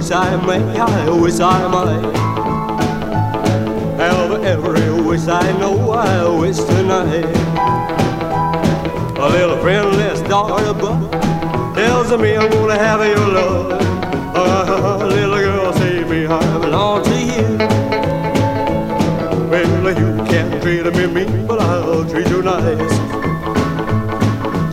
wish I may, I wish I might have every wish I know, I wish tonight. A little friendless daughter but tells me I'm gonna have your love. Little girl, save me, I belong to you. Well, you can't treat me mean, but I'll treat you nice.